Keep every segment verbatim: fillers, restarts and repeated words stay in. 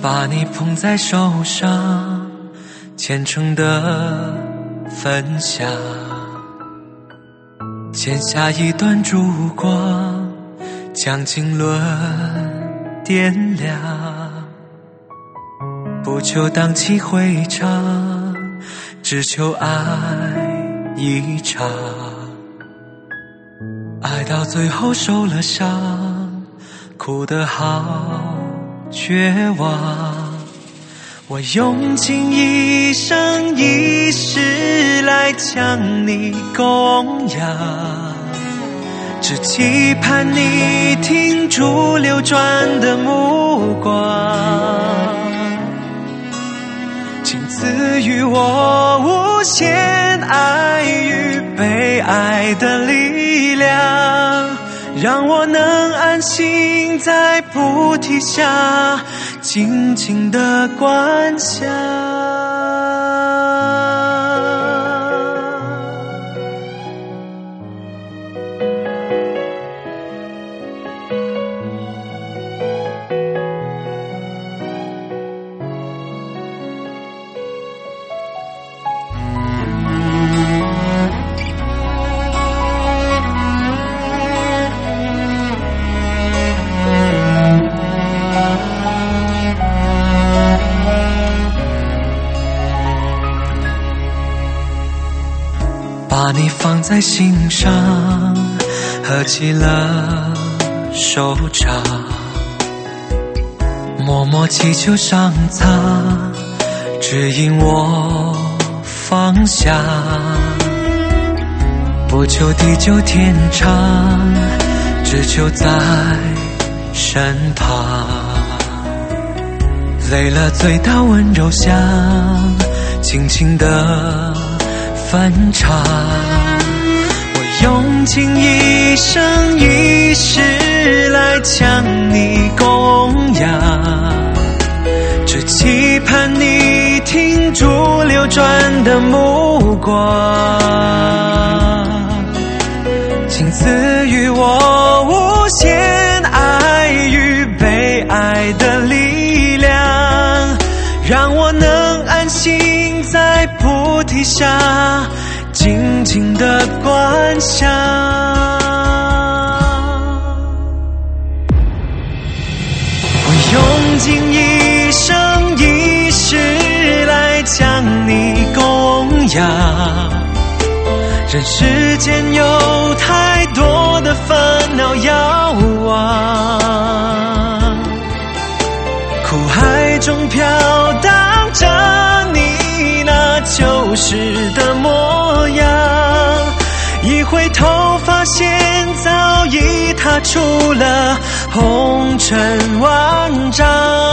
把你捧在手上，虔诚的分享，剪下一段烛光，将经纶点亮，不求荡气回肠，只求爱一场，爱到最后受了伤，哭得好绝望，我用尽一生一世来将你供养，只期盼你停住流转的目光，请赐予我无限爱与被爱的力量，让我能安心在菩提下静静地观想。把你放在心上，合起了手掌，默默祈求上苍指引我方向，不求地久天长，只求在身旁，累了醉到温柔乡，轻轻地分场，我用尽一生一世来将你供养，只期盼你停住流转的目光，请赐予我无限爱与被爱的力量，让我能安心在菩提下静静地观想。我用尽一生一世来将你供养，人世间有太多的烦恼要忘，苦海中飘荡着你那旧时的模样，一回头发现早已踏出了红尘万丈。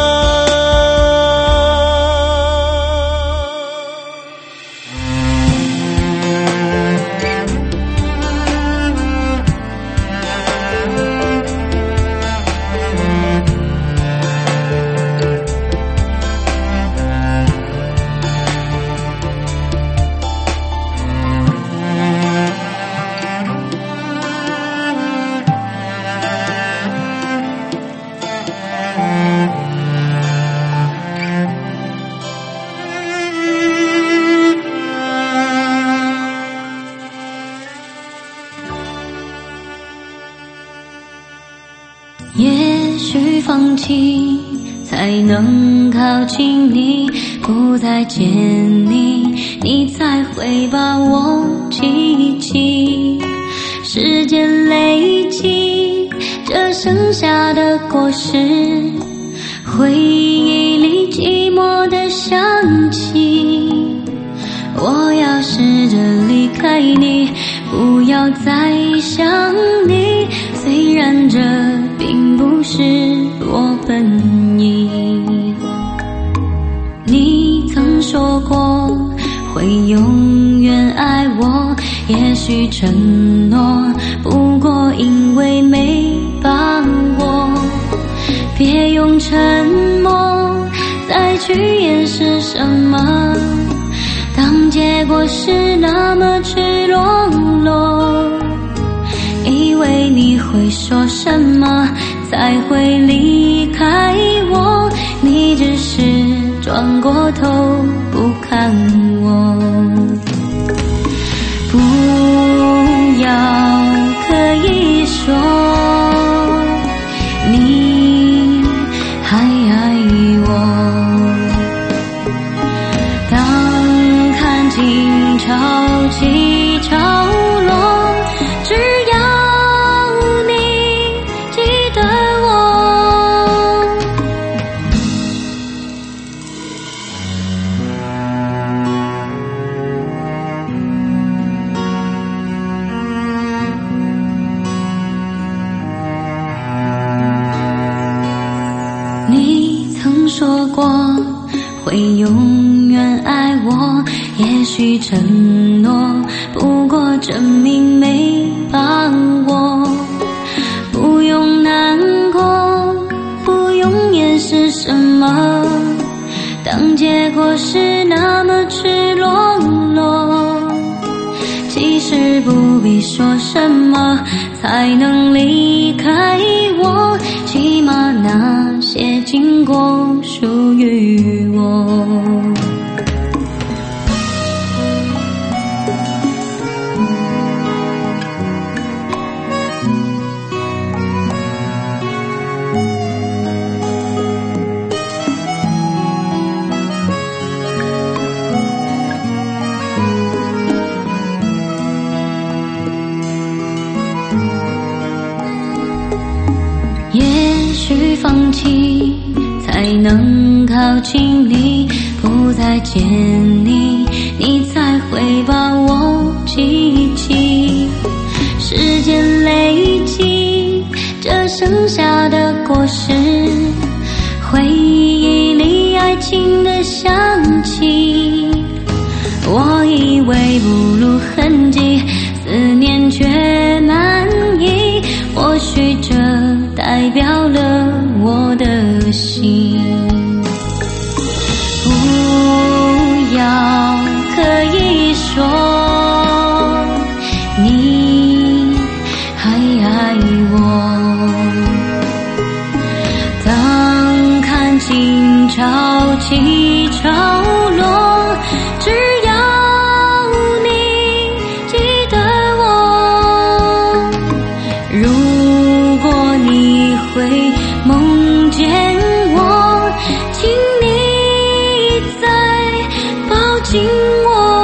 也许放弃才能靠近你，不再见你，你才会把我记起。时间累积这剩下的果实，回忆里寂寞的香气。我要试着离开你，不要再想你，虽然这并不是我本意。你曾说过会永远爱我，也许承诺，不过因为没把握。别用沉默再去掩饰什么，当结果是那么赤裸裸，以为你会说什么才会离开我，你只是转过头不看我。不要可以说你还爱我，当看尽潮起潮落，只要你记得我。你曾说过会永远爱我，也许承诺，不过证明没把握。不用难过，不用掩饰什么，当结果是那么赤裸裸。其实不必说什么才能离开我，起码那些经过属于我。也许放弃才能靠近你，不再见你，你才会把我记起。时间累积这剩下的果实，回忆里爱情的香气。我以为不露痕迹，思念却满溢，或许这代表了我的心。不要可以说你还爱我，当看尽潮起潮落，只要你记得我。如果你会梦见我，请你再抱紧我。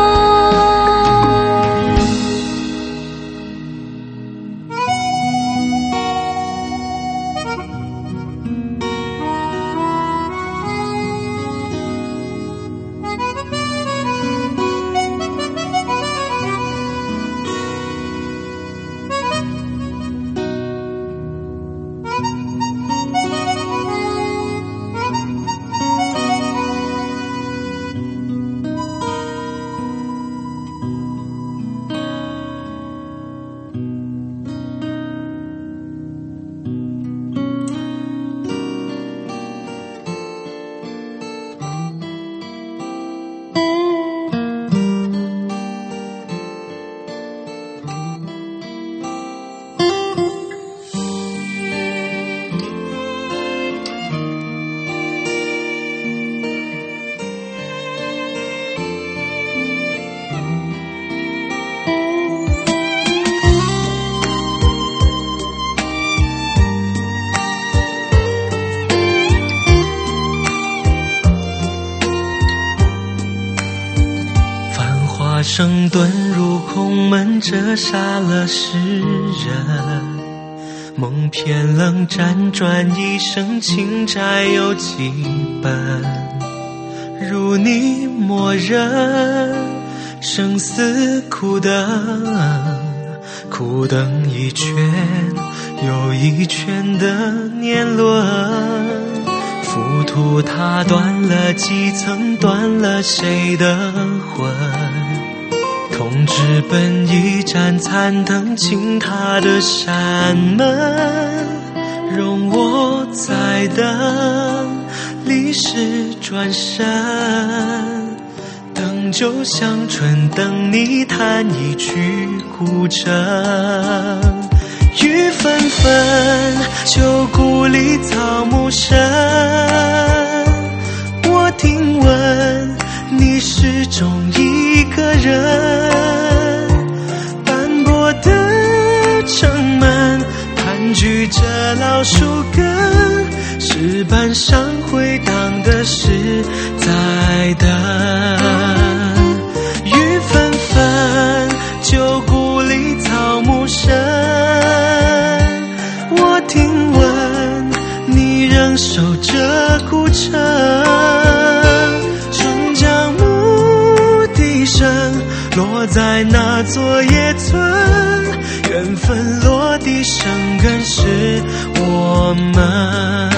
声遁入空门，折杀了世人。梦偏冷，辗转一生，情债有几本？如你默认，生死苦等，苦等一圈又一圈的年轮。浮屠塔断了几层，断了谁的魂？痛直奔一盏残灯，倾塌的山门，容我再等，历史转身，等酒香醇，等你弹一曲古筝。雨纷纷，旧故里草木深，我听闻据这老树根，石板上回荡的是在等。雨纷纷，旧故里草木深，我听闻你仍守着古城。春江牧笛声落在那座野村，缘分落地生根是我们。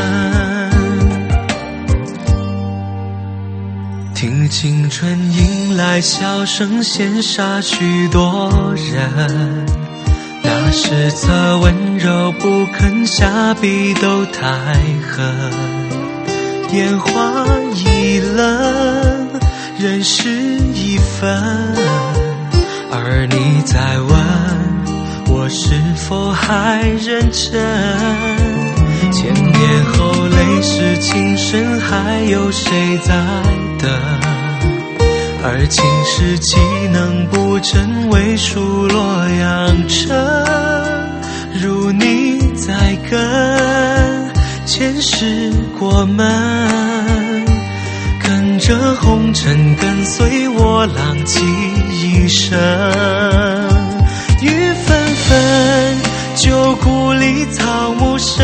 听青春迎来笑声，羡煞许多人。那时侧温柔不肯下笔都太狠，烟花易冷，人事已分。而你在问我是否还认真，千年后泪湿情深，还有谁在等？而情是岂能不真，为数洛阳城。如你在跟，前世过门，跟着红尘，跟随我浪迹一生。雨纷纷，旧故里草木深，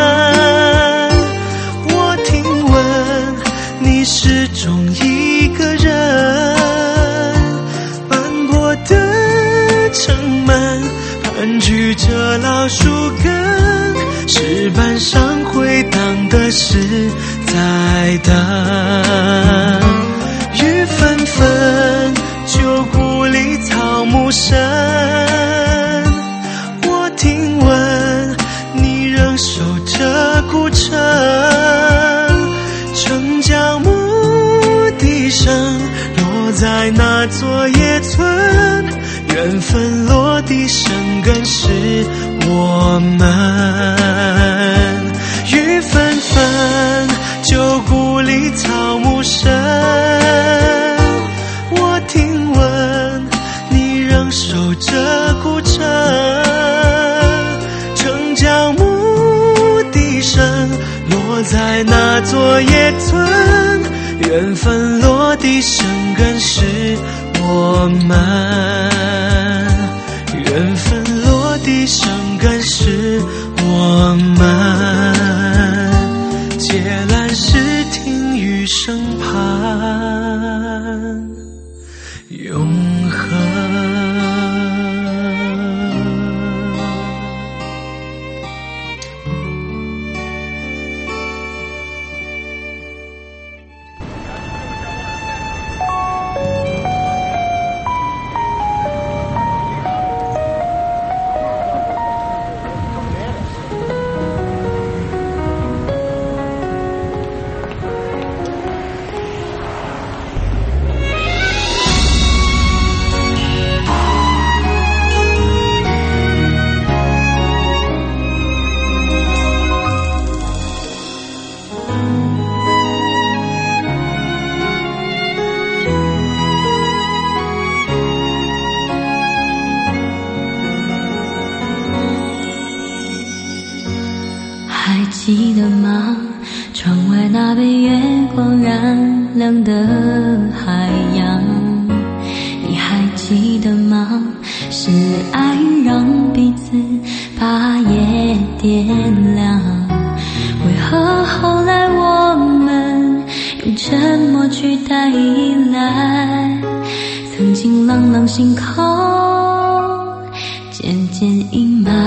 我听闻你始终一个人。斑驳的城门，盘踞着老树根，石板上回荡的是在等。雨纷纷，旧故里草木深，我听闻你仍守着古城。春江牧笛声落在那座野村，缘分落地生根是我们。雨纷纷，旧故里草木深，我听闻你仍守着古城。春江牧笛声落在那座野村，缘分落地生根是我们。缘分落地生根是我们。借来时听雨声盼永恒。 记得吗？窗外那被月光染亮的海洋，你还记得吗？是爱让彼此把夜点亮，为何后来我们用沉默取代依赖？曾经朗朗星空渐渐阴霾，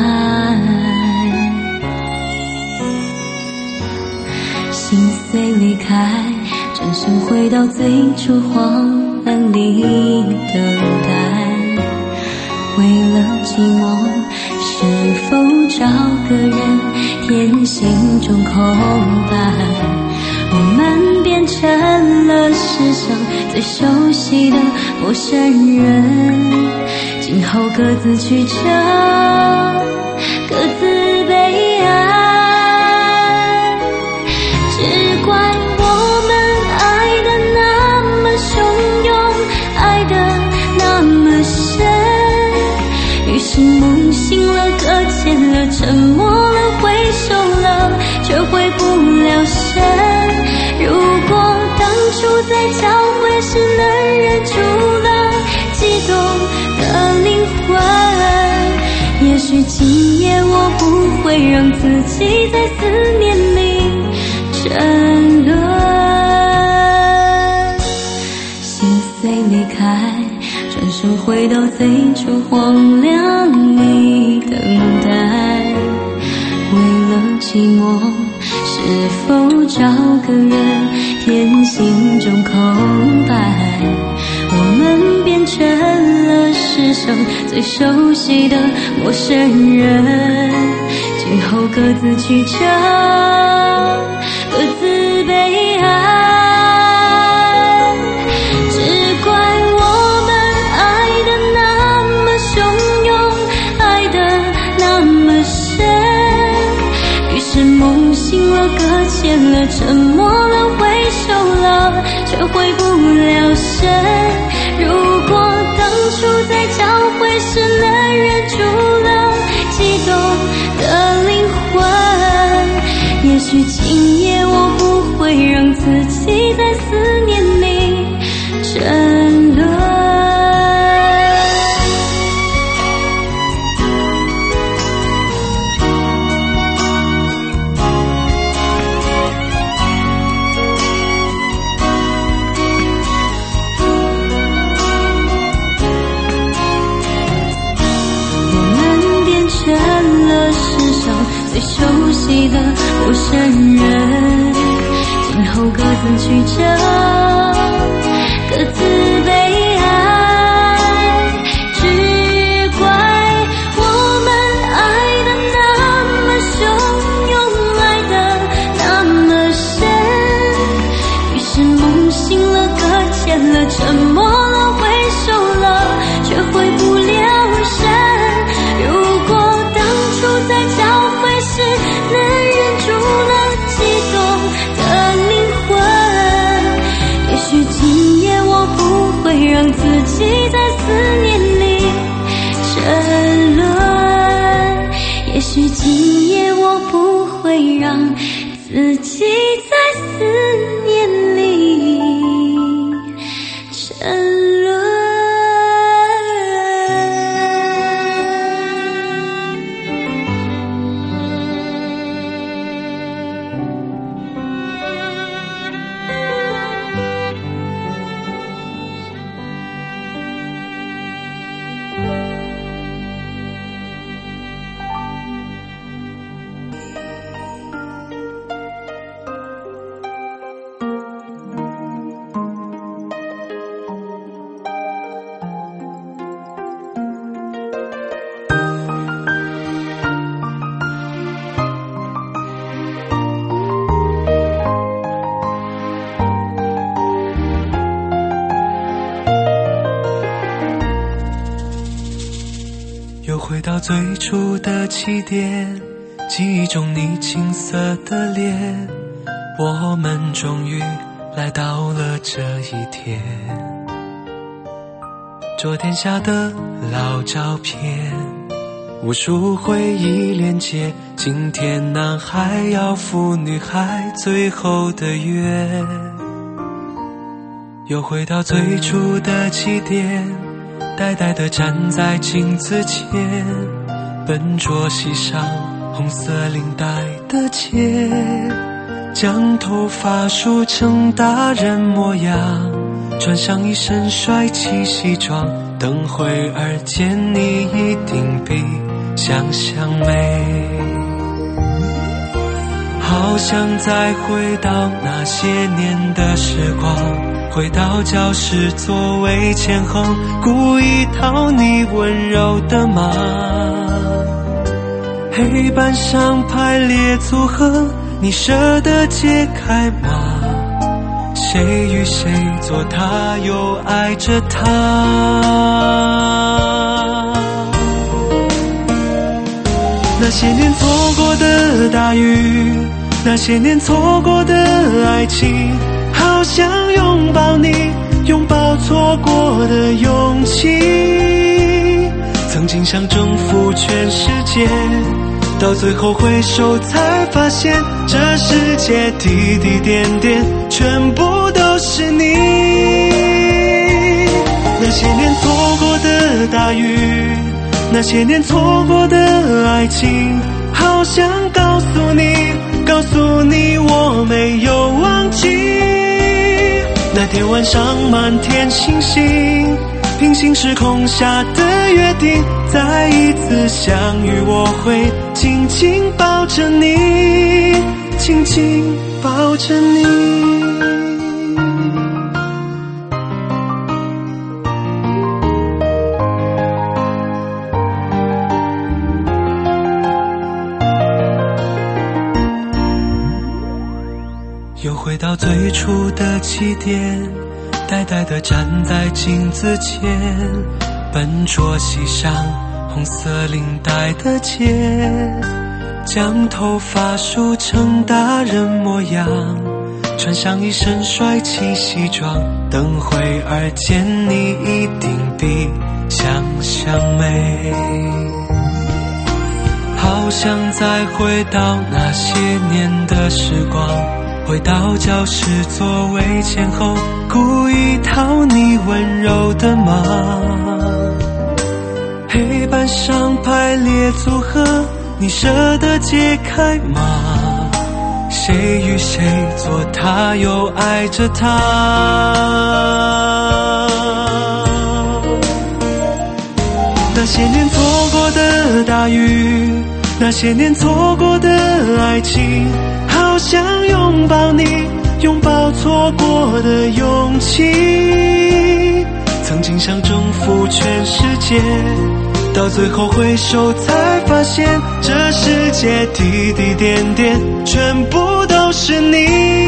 心碎离开，转身回到最初荒凉里等待。为了寂寞，是否找个人填心中空白？我们变成了世上最熟悉的陌生人，今后各自曲折，各自悲哀。只怪我们爱得那么汹涌，爱得那么深，于是梦醒了，搁浅了，沉默了，回不会让自己在思念里沉沦。心碎离开，转身回到最初荒凉里等待。为了寂寞，是否找个人填心中空白？我们变成了世上最熟悉的陌生人，今后各自去找，各自悲哀。只怪我们爱的那么汹涌，爱的那么深，于是梦醒了，搁浅了，沉默了，挥手了，却回不了身。如果当初在交汇时能忍住了激动的灵魂，也许今夜我不会让自己在思念里沉沦。最熟悉的陌生人，今后各自去找，各自悲哀。只怪我们爱的那么汹涌，爱的那么深，于是梦醒了，搁浅了，沉默了，挥手了，却回不了身。如果当初在交是能忍住了激动的灵魂，也许今夜我不会让自己在思念里沉沦，也许今夜我不会让自己在思念里沉沦。 回到最初的起点，记忆中你青涩的脸，我们终于来到了这一天。昨天下的老照片，无数回忆连接，今天男孩要赴女孩最后的约。又回到最初的起点，呆呆地站在镜子前，笨拙系上红色领带的结，将头发梳成大人模样，穿上一身帅气西装，等会儿见你一定比想象美。好想再回到那些年的时光，回到教室座位前后，故意讨你温柔的骂。黑板上排列组合，你舍得解开吗？谁与谁做他，又爱着他。那些年错过的大雨，那些年错过的爱情，好想拥抱你，拥抱错过的勇气。曾经想征服全世界，到最后回首才发现，这世界滴滴点点全部都是你。那些年错过的大雨，那些年错过的爱情， 好想告诉你，告诉你我没有忘记。那天晚上满天星星，平行时空下的约定，再一次相遇，我会紧紧抱着你，紧紧抱着你。又回到最初的起点，呆呆地站在镜子前，笨拙系上红色领带的结，将头发梳成大人模样，穿上一身帅气西装，等会儿见你一定比想象美。好想再回到那些年的时光，回到教室座位前后，故意讨你温柔的骂。黑板上排列组合，你舍得解开吗？谁与谁做他又爱着他？那些年错过的大雨，那些年错过的爱情，好想拥抱你，拥抱错过的勇气。曾经想征服全世界，到最后回首才发现，这世界滴滴点点全部都是你。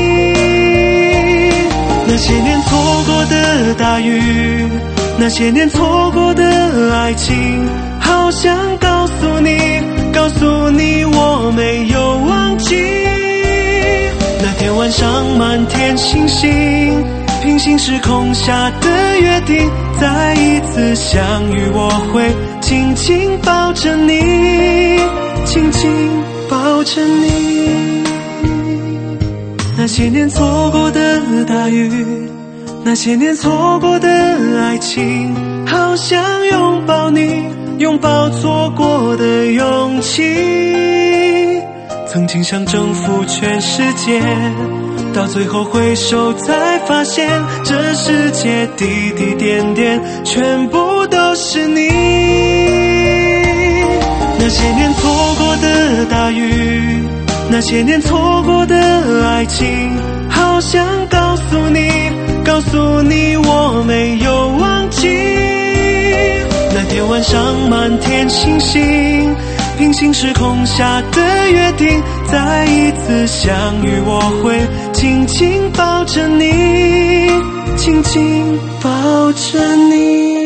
那些年错过的大雨，那些年错过的爱情，好想告诉你，告诉你我没有忘记。那天晚上满天星星，平行时空下的约定，再一次相遇，我会紧紧抱着你，紧紧抱着你。那些年错过的大雨，那些年错过的爱情，好想拥抱你，拥抱错过的勇气。曾经想征服全世界，到最后回首才发现，这世界滴滴点点全部都是你。那些年错过的大雨，那些年错过的爱情，好想告诉你，告诉你我没有忘记。那天晚上满天星星，平行时空下的约定，再一次相遇，我会紧紧抱着你，紧紧抱着你。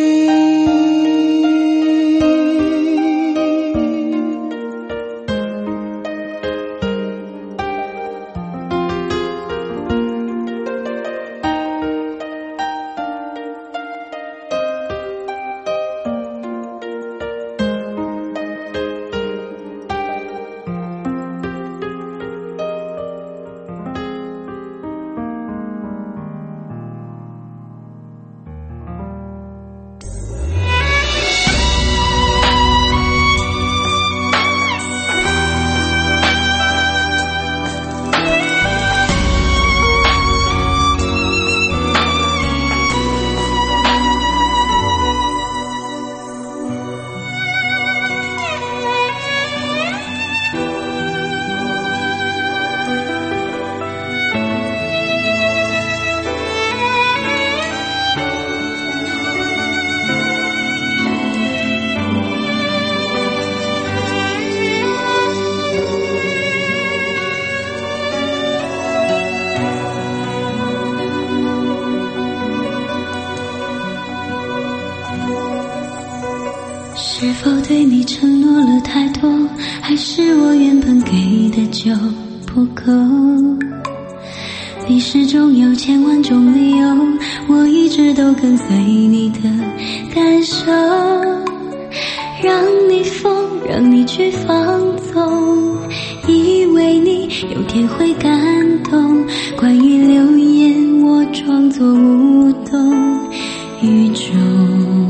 是否对你承诺了太多，还是我原本给的就不够？你始终有千万种理由，我一直都跟随你的感受，让你疯，让你去放纵，以为你有天会感动。关于流言，我装作无动于衷。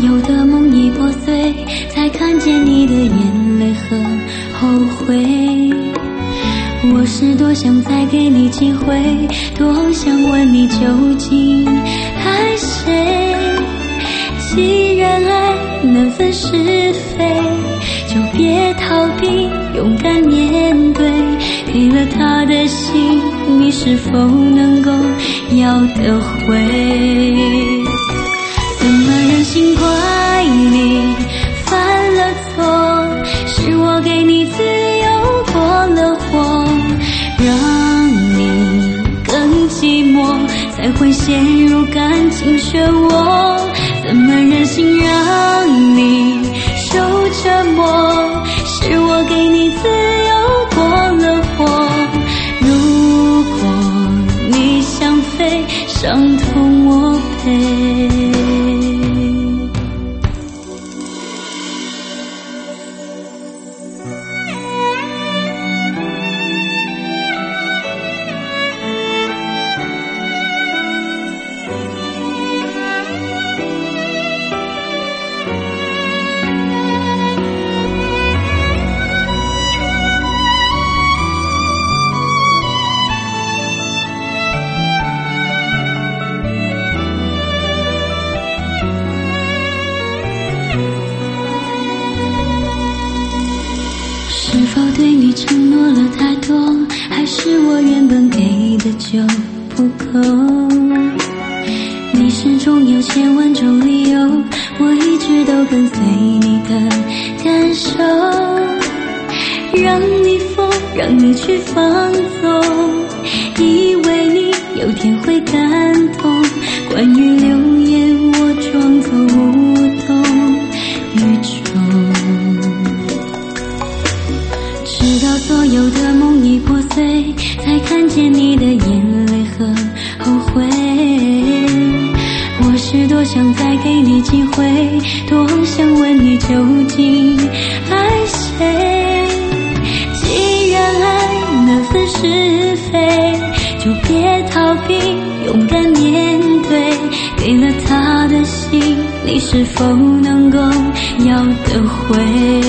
有的梦已破碎，才看见你的眼泪和后悔。我是多想再给你机会，多想问你究竟爱谁。既然爱难分是非，就别逃避，勇敢面对。给了他的心，你是否能够要得回？怎么忍心怪你犯了错？是我给你自由过了火，让你更寂寞，才会陷入感情漩涡。怎么忍心让你受折磨？是我给你自由过了火。如果你想飞，伤痛我背。是否对你承诺了太多，还是我原本给的就不够？你始终有千万种理由，我一直都跟随你的感受，让你疯，让你去放纵，以为你有天会感动。关于流言，我装作无动于衷。直到所有的梦已破碎，才看见你的眼泪和后悔。我是多想再给你机会，多想问你究竟爱谁。既然爱难分是非，就别逃避，勇敢面对。给了他的心，你是否能够要得回？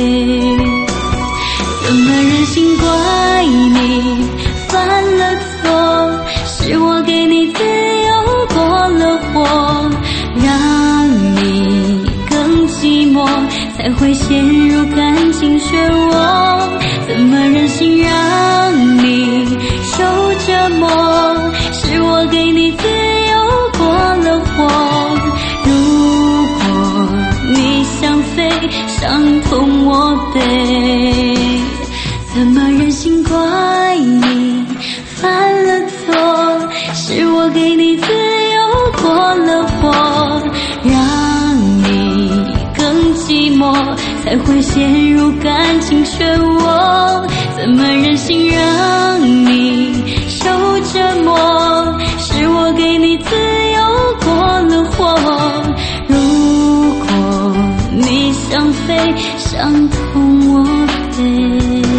怎么忍心怪你犯了错？是我给你自由过了火，让你更寂寞，才会陷入感情漩涡。怎么忍心让你受折磨？是我给你自由过了火。如果你想飞，伤痛我背。怎么忍心怪你犯了错？是我给你自由过了火，让你更寂寞，才会陷入感情漩涡。怎么忍心让你受折磨？是我给你自由过了火。如果你想飞，伤痛我背。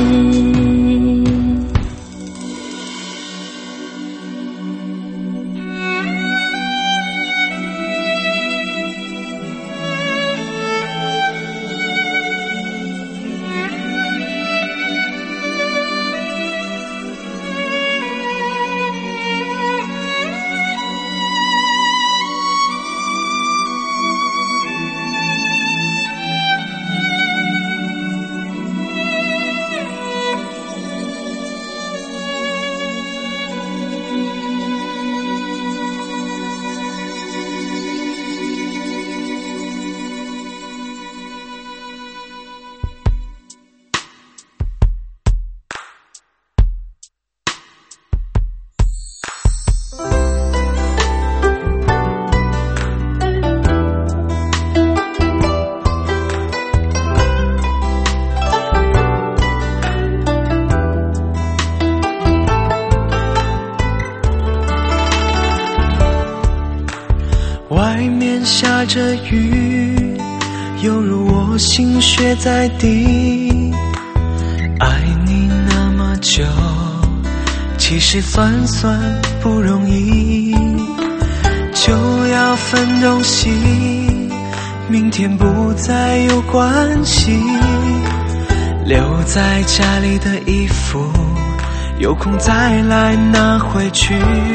外面下着雨，犹如我心血在滴。爱你那么久，其实算算不容易，就要分东西， 明天不再有关系。留在家里的衣服，有空再来拿回去。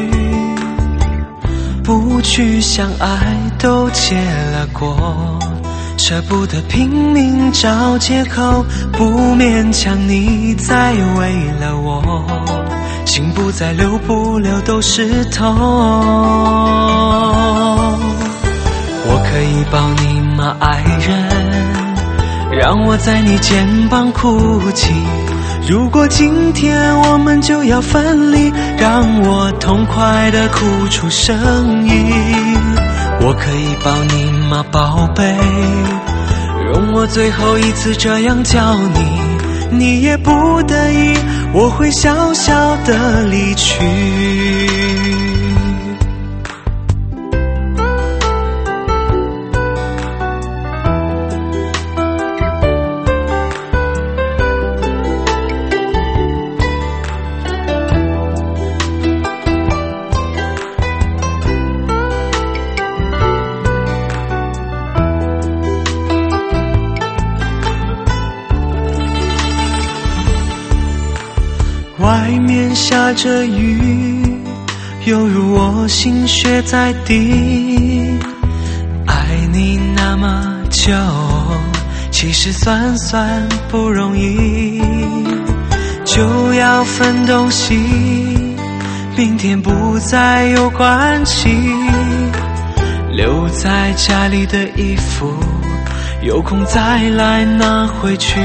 不去相爱都结了果，舍不得拼命找借口，不勉强你再为了我，心不再留，不留都是痛。我可以抱你吗，爱人？让我在你肩膀哭泣。如果今天我们就要分离，让我痛快地哭出声音。我可以抱你吗，宝贝？容我最后一次这样叫你，你也不得已，我会小小的离去。外面下着雨，犹如我心血在滴。爱你那么久，其实算算不容易。就要分东西，明天不再有关系。留在家里的衣服，有空再来拿回去。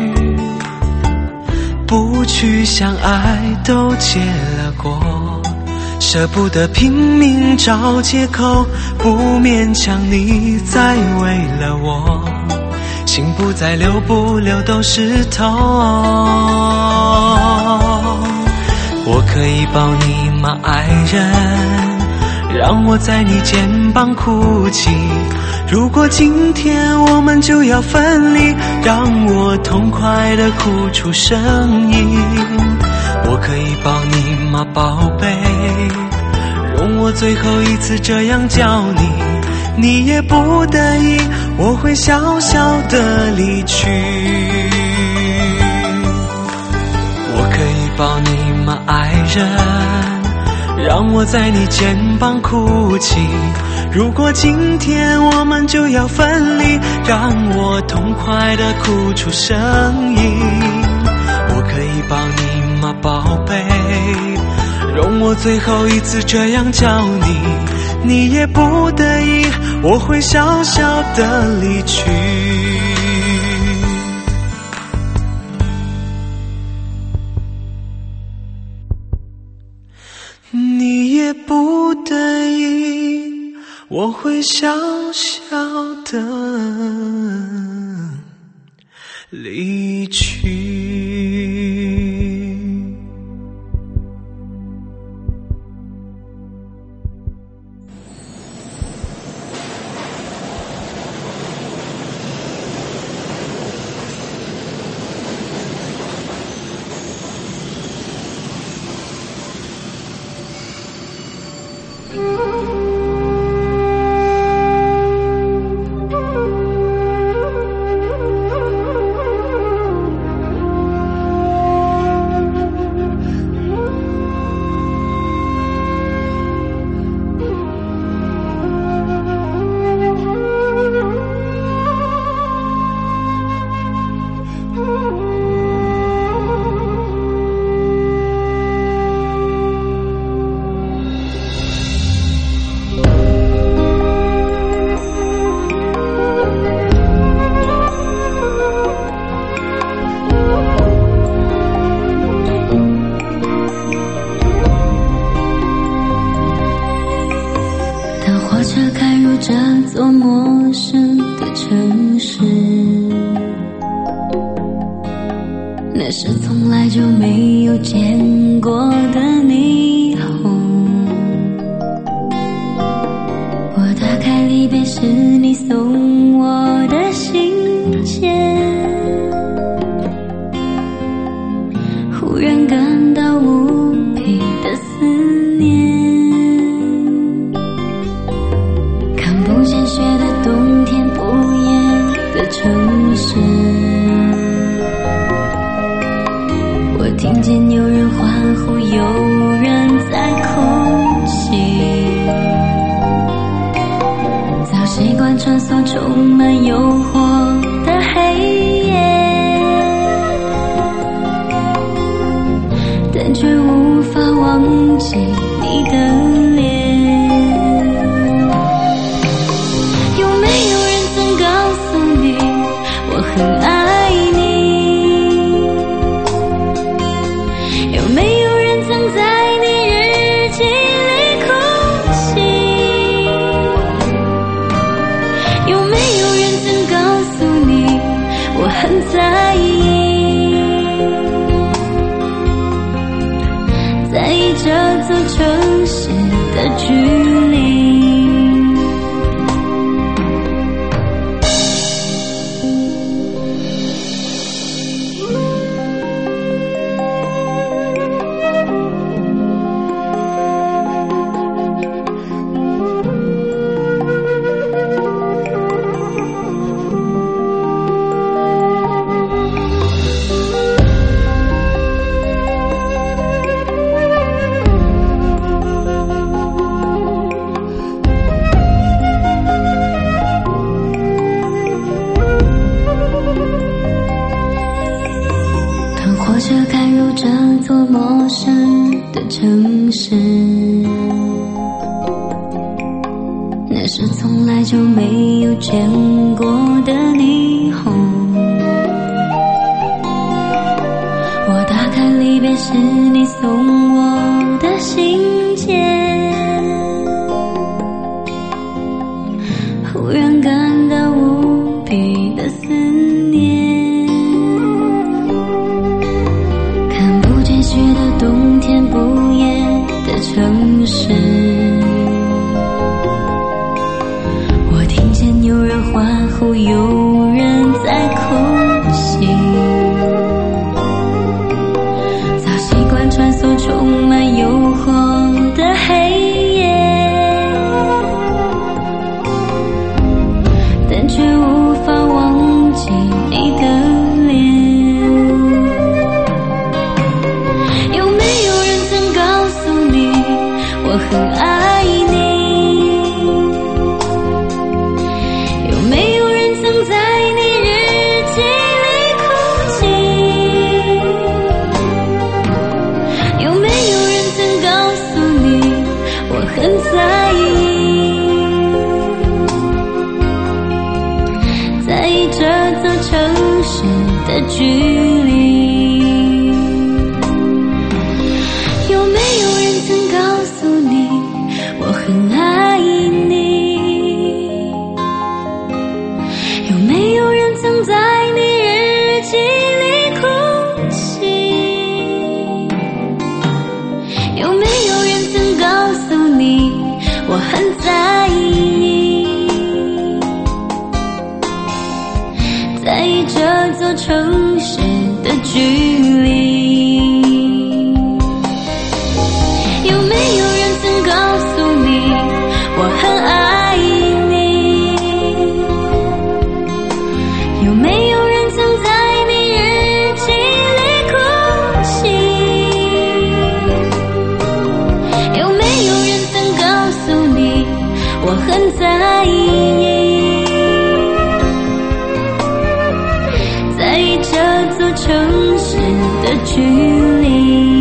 不去相爱都结了果，舍不得拼命找借口，不勉强你再为了我，心不再留，不留都是痛。我可以抱你吗，爱人？让我在你肩膀哭泣。如果今天我们就要分离，让我痛快地哭出声音。我可以抱你吗，宝贝？容我最后一次这样叫你，你也不得已，我会小小地离去。我可以抱你吗，爱人？让我在你肩膀哭泣。如果今天我们就要分离，让我痛快地哭出声音。我可以抱你吗，宝贝？容我最后一次这样叫你，你也不得已，我会小小地离去。你也不得已，我会小小的离去。 这座陌生的城市，那是从来就没有见过的霓虹。我打开离别时你送我的信件，忽然感到无比的思念。雪的冬天不记你的脸。有没有人曾告诉你我很爱你？有没有人曾在你日记里哭泣？有没有人曾告诉你我很在意？在意这座城市的距离。火车开入这座陌生的城市，那是从来就没有见过的霓虹。我打开离别时你送我的信件，忽然感到无比的思念。雪的冬天，不夜的城市，我听见有人欢呼，有人在哭泣。早习惯穿梭充满诱惑的黑夜，但却无法忘记你的我很爱你。有没有人曾在你日记里哭泣？有没有人曾告诉你我很在意？在意这座城市的距离。我很爱你。有没有人曾在你日记里哭泣？有没有人曾告诉你我很在意？在意这座城市的距离。有没有人曾告诉你我很爱你？有没有人曾在你日记里哭泣？有没有人曾告诉你我很在意？在意这座城市的距离。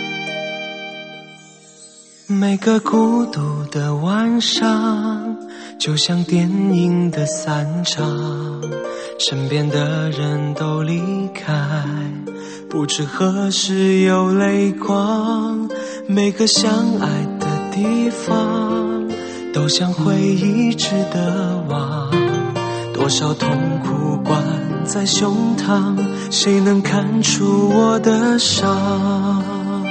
每个孤独的晚上， 就像电影的散场，身边的人都离开，不知何时有泪光。每个相爱的地方都像回忆值得忘，多少痛苦关在胸膛，谁能看出我的伤？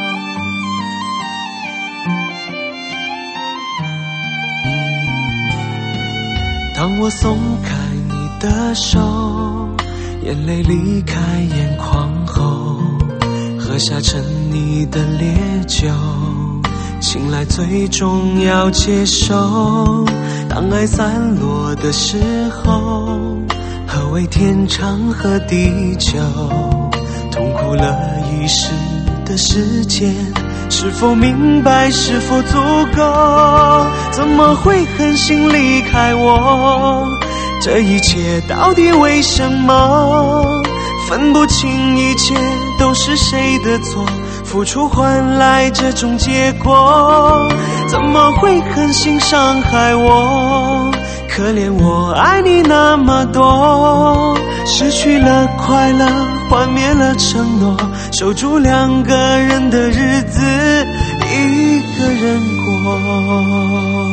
当我松开你的手，眼泪离开眼眶后，喝下沉溺的烈酒，醒来最终要接受。当爱散落的时候，何谓天长和地久？痛苦了一时的时间，是否明白，是否足够？怎么会狠心离开我？这一切到底为什么？分不清一切都是谁的错，付出换来这种结果。怎么会狠心伤害我？可怜我爱你那么多，失去了快乐，幻灭了承诺，守住两个人的日子，一个人过。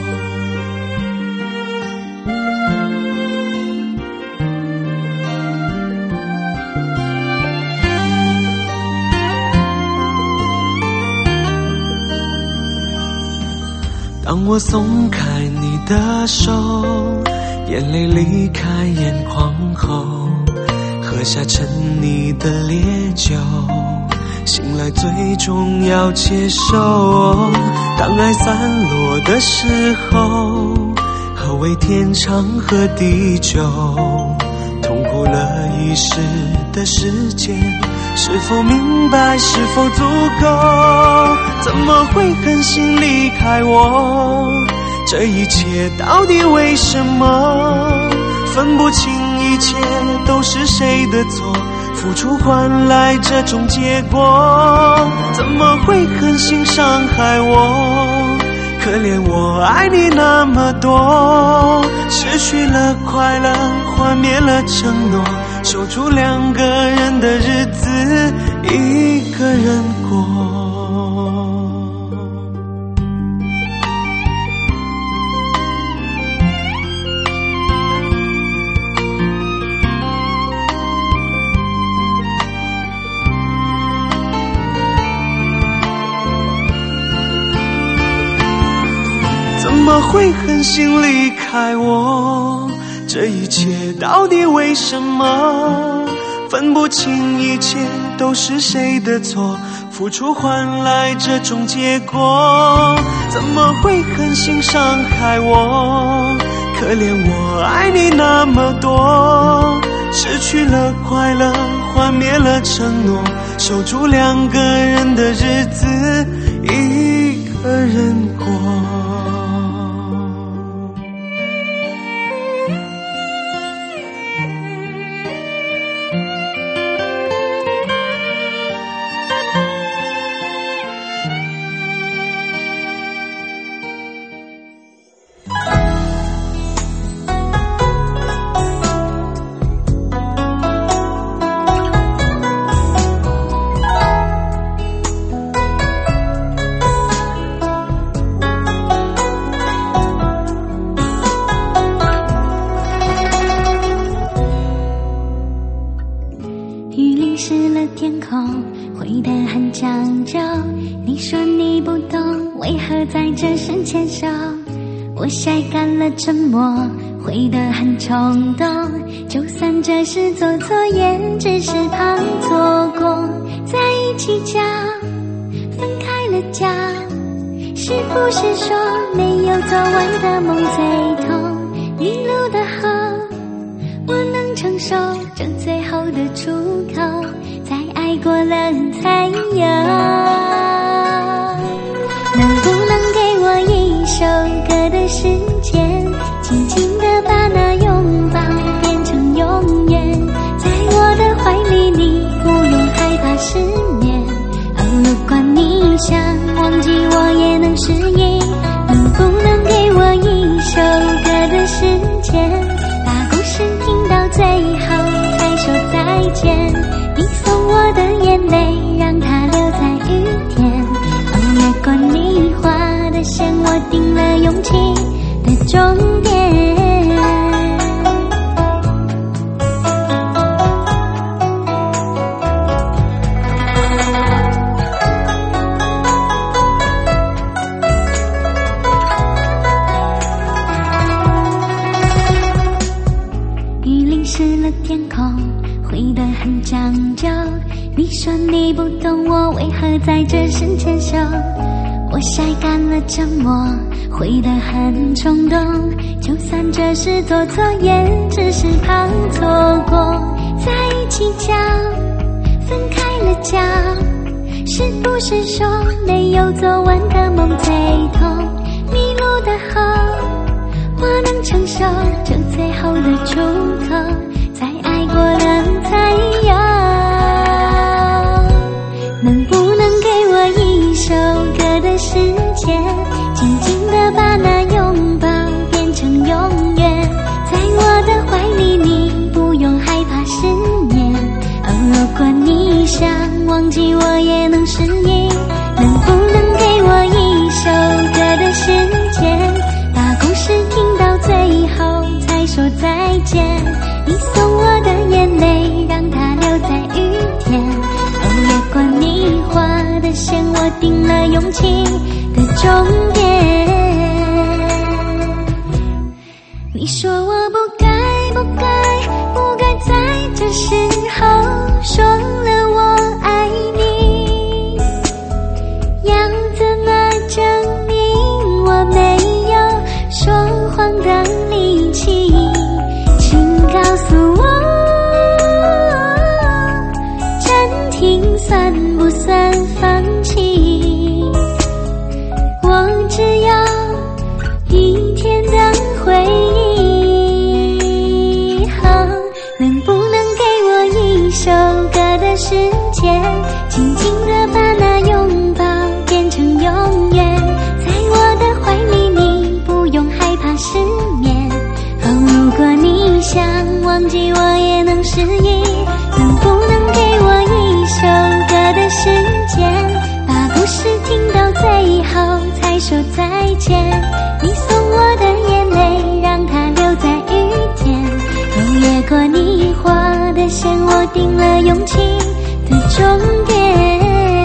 当我松开你的手，眼泪离开眼眶后，喝下沉溺的烈酒，醒来最终要接受。当爱散落的时候，何谓天长和地久？痛苦了一时的时间，是否明白，是否足够？怎么会狠心离开我？这一切到底为什么？分不清一切都是谁的错，付出换来这种结果。怎么会狠心伤害我？可怜我爱你那么多，失去了快乐，幻灭了承诺，守住两个人的日子，一个人过。怎么会狠心离开我？这一切到底为什么？分不清一切都是谁的错，付出换来这种结果。怎么会狠心伤害我？可怜我爱你那么多，失去了快乐，幻灭了承诺，守住两个人的日子，一个人过。 天空灰得很讲究，你说你不懂，为何在这时牵手？我晒干了沉默，灰得很冲动，就算这是做错，也只是怕错过。在一起讲，分开了讲，是不是说没有做完的梦最痛？迷路的河，我能承受这最后的出口，在爱过了才有。能不能给我一首歌的时间，轻轻地把那拥抱变成永远，在我的怀里你不用害怕失眠。哦，如果你想忘记我也能适应，能不能给我一首歌将就。你说你不懂我，为何在这时牵手？我晒干了沉默，回得很冲动。就算这是做错，也只是怕错过。在一起讲，分开了讲，是不是说没有做完的梦最痛？迷路的后，我能承受，就最后的出口，再爱过了才有。能不能给我一首歌的时间，紧紧地把那拥抱变成永远？在我的怀里，你不用害怕失眠。哦，如果你想忘记我，也能是你。能不能给我一首歌的时间，把故事听到最后才说再见？你送我的眼泪，让它留在雨天。哦，越过你画的线，我定了勇气的终点。你说我不该不该不该在这时候说了我爱你，要怎么证明我没有说谎的力气？请告诉我，暂停算不算放弃？我只要一天的回忆。能不能给我一首歌的时间，紧紧地把那拥抱变成永远？在我的怀里，你不用害怕失眠。哦，如果你想忘记我，也能失忆。能不能给我一首歌的时间，把故事听到最后才说再见？你送我的眼泪，让它留在雨天。哦，越过你画的线，我定了勇气的终点。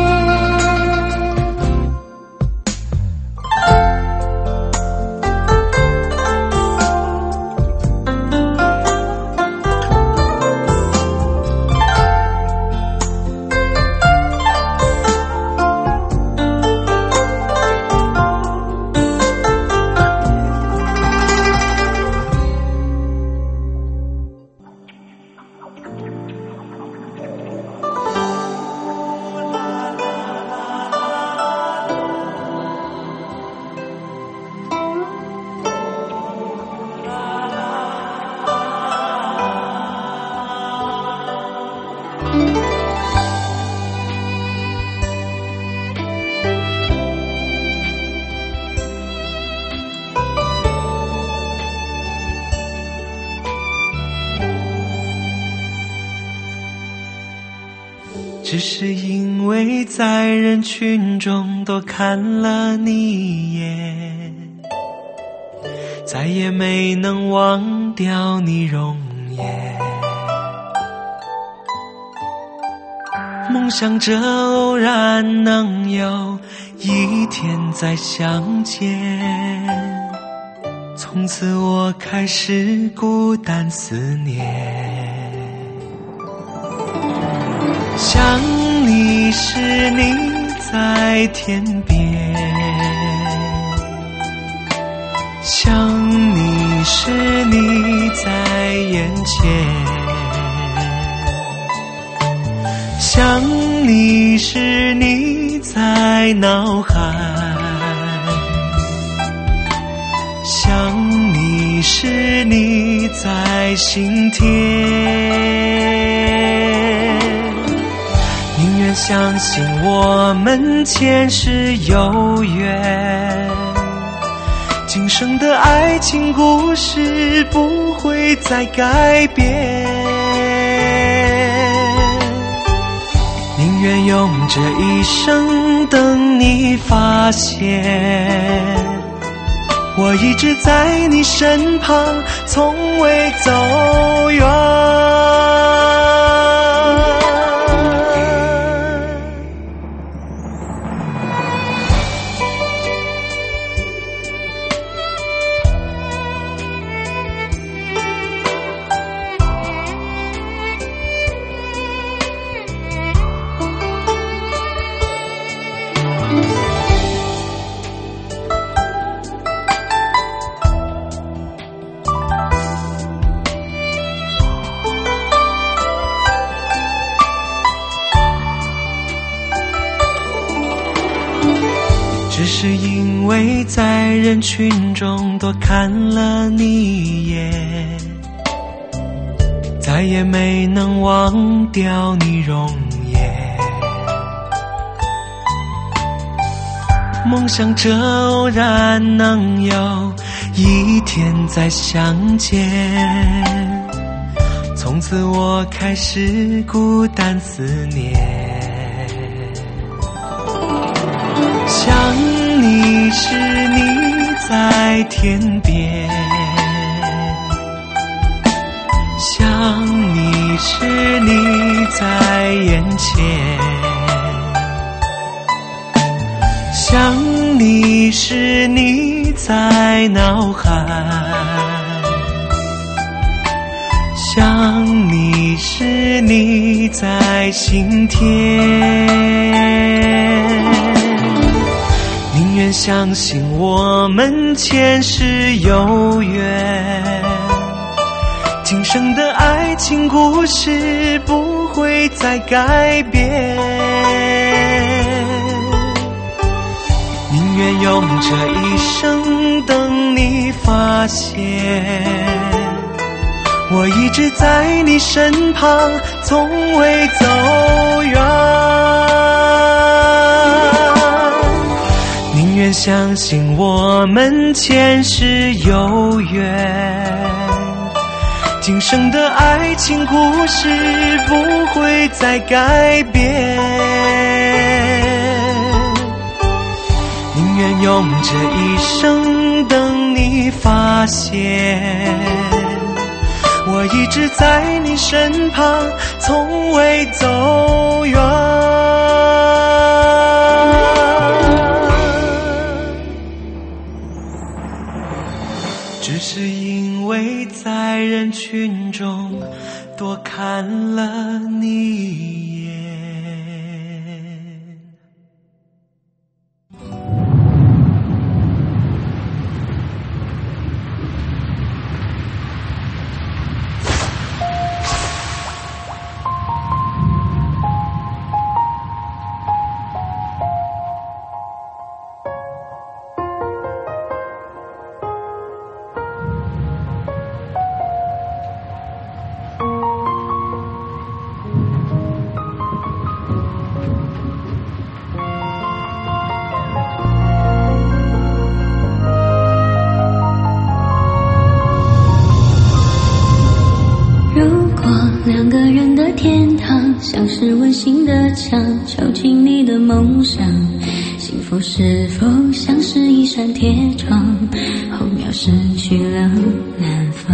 只是因为在人群中多看了你一眼，再也没能忘掉你容颜。梦想着偶然能有一天再相见，从此我开始孤单思念。想你时你在天边，想你时你在眼前，想你时你在脑海，想你时你在心田。宁愿相信我们前世有缘，今生的爱情故事不会再改变。宁愿用这一生等你发现，我一直在你身旁，从未走远。 在人群中多看了你一眼，再也没能忘掉你容颜。梦想着偶然能有一天再相见，从此我开始孤单思念。想你时你在天边，想你时你在眼前，想你时你在脑海，想你时你在心田。宁愿相信我们前世有缘，今生的爱情故事不会再改变。宁愿用这一生等你发现，我一直在你身旁，从未走远。宁愿相信我们前世有缘，今生的爱情故事不会再改变。宁愿用这一生等你发现，我一直在你身旁，从未走远。只是因为在人群中多看了你一眼。 两个人的天堂，像是温馨的墙，囚禁你的梦想。幸福是否像是一扇铁窗，候鸟失去了南方。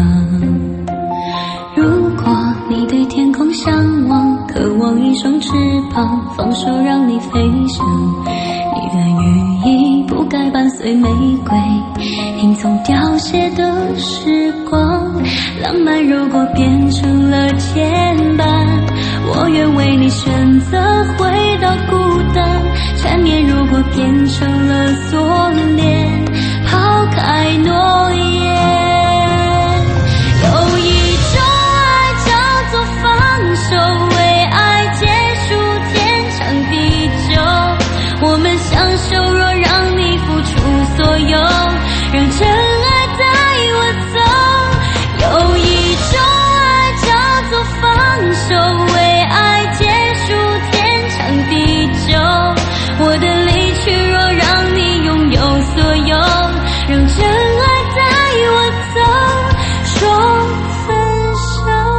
如果你对天空向往，渴望一双翅膀，放手让你飞翔。你的羽翼不该伴随玫瑰，迎从凋谢的时光。浪漫如果变成了牵绊，我愿为你选择回到孤单。缠绵如果变成了锁链，抛开诺言。有一种爱叫做放手，为爱结束天长地久。我们相守，若让你付出所有，让真爱带我走。有一种爱叫做放手，为爱结束天长地久。我的离去若让你拥有所有，让真爱带我走，说分手。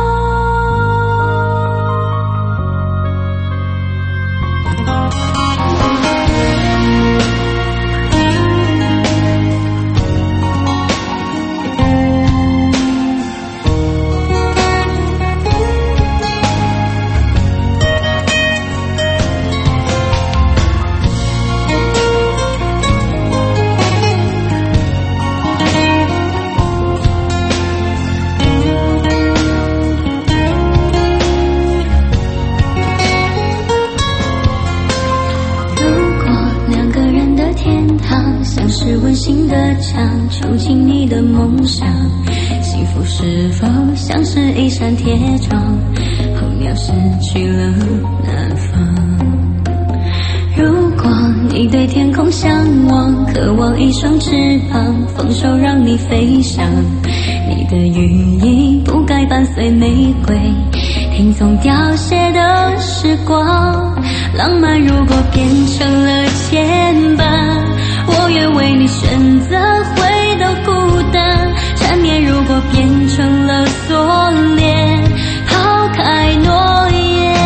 像是温馨的墙，囚禁你的梦想。幸福是否像是一扇铁窗，候鸟失去了南方。如果你你对天空向往，渴望一双翅膀，放手让你飞翔。你的羽翼不该伴随玫瑰，听从凋谢的时光。浪漫如果变成了牵绊，我愿为你选择回到孤单。缠绵如果变成了锁链，抛开诺言。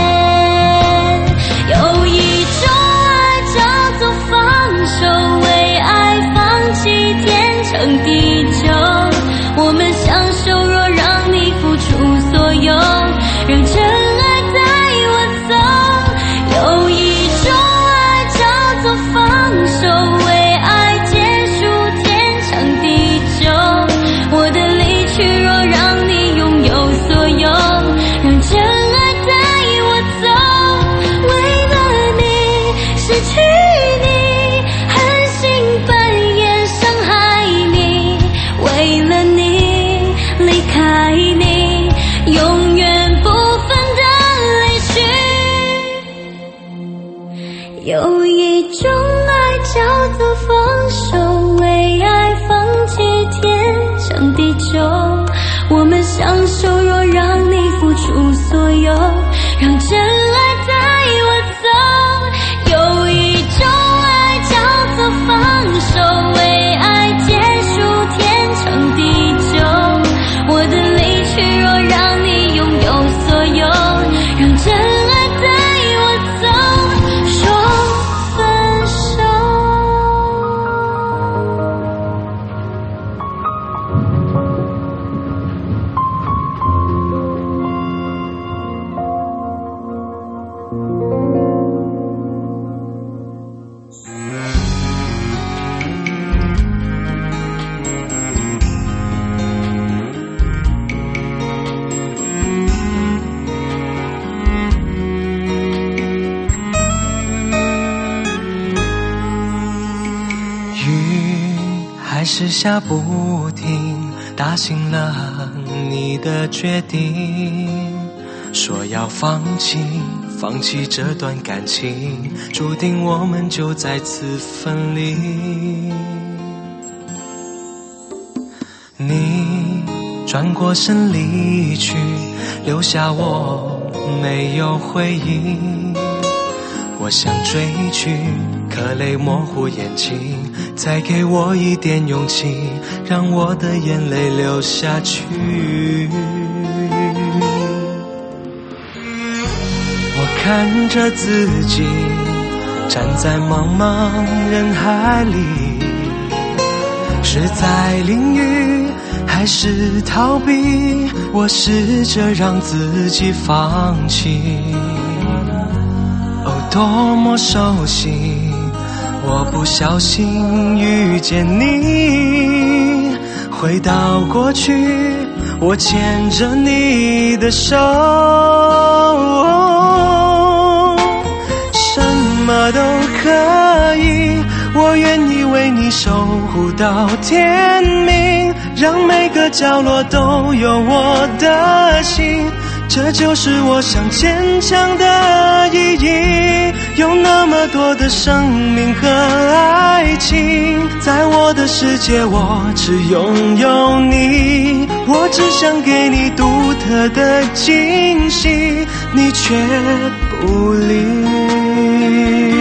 有一种爱叫做放手，为爱放弃天长地久。我们相守，若让你付出所有，让真爱带我走。有一种爱叫做放手，为爱结束天长地久。我的离去，若让你拥有所有，让真爱带我走。为了你失去你，狠心半夜伤害你，为了你离开你，永远不分的离去。有一种爱叫做放手，为爱放弃天长地久。我们相守，若让你付出所有，让真爱带我走。有一种爱叫做放手，为爱结束天长地久。我的离去，若让你拥有所有，让真爱带我走。说分手。 还是下不停，打醒了你的决定，说要放弃，放弃这段感情，注定我们就再次分离。你转过身离去，留下我没有回应。我想追去，可泪模糊眼睛，再给我一点勇气，让我的眼泪流下去。我看着自己站在茫茫人海里，是在淋雨还是逃避？我试着让自己放弃。哦，多么熟悉，我不小心遇见你。回到过去，我牵着你的手，什么都可以，我愿意为你守护到天明，让每个角落都有我的心。这就是我想坚强的意义，有那么多的生命和爱情，在我的世界我只拥有你，我只想给你独特的惊喜，你却不理。